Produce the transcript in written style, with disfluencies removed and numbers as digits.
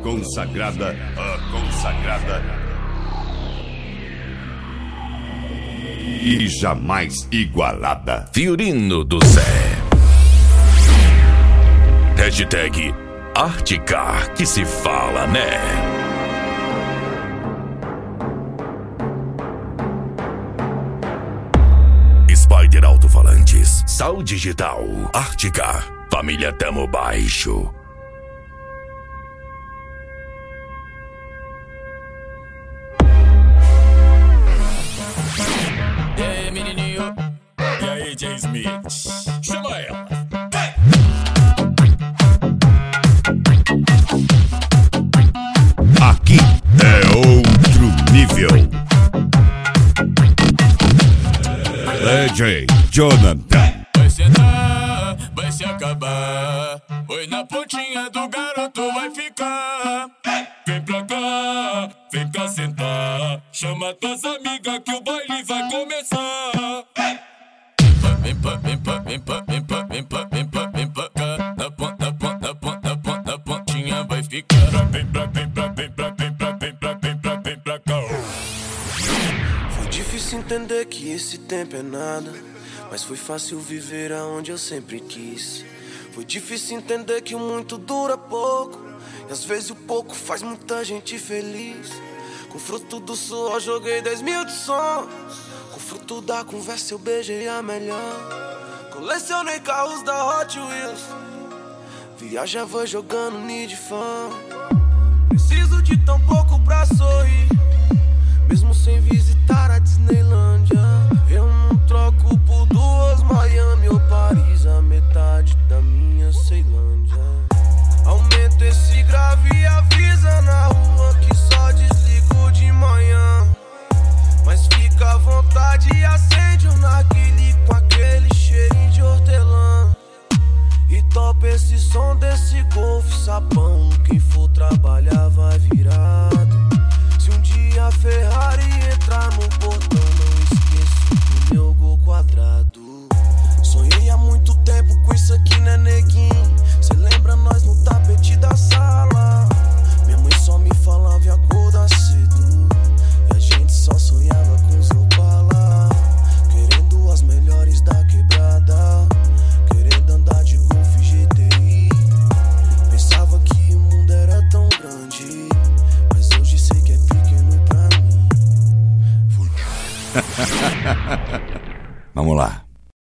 consagrada e jamais igualada. Fiorino do Zé. Hashtag Artecar que se fala, né? Spider Alto-Falantes, Sal Digital, Artecar, família Tamo Baixo. E aí, menininho? E aí, Jay Smith? Chama ela! Aqui é outro nível. DJ Jonathan. Vai sentar, vai se acabar. Oi, na pontinha do garoto vai ficar. Vem cá sentar. Chama tuas amigas que o baile vai começar. Vem pra cá. Na pontinha vai ficar. Vem pra cá. Foi difícil entender que esse tempo é nada, mas foi fácil viver aonde eu sempre quis. Foi difícil entender que o muito dura pouco, e às vezes o pouco faz muita gente feliz. Com fruto do suor joguei 10 mil de sons, com fruto da conversa eu beijei a melhor. Colecionei carros da Hot Wheels, viajava jogando Need Fun. Preciso de tão pouco pra sorrir, mesmo sem visitar a Disneylândia. Eu não troco por duas Miami ou Paris, a metade da minha Ceilândia. Aumenta esse grave e avisa na rua que só desligo de manhã. Mas fica à vontade e acende um narguilé com aquele cheirinho de hortelã. E topa esse som desse Golf sapão, quem for trabalhar vai virado. Se um dia a Ferrari entrar no portão, não esqueço do meu gol quadrado. Sonhei há muito tempo com isso aqui, né, neguinho?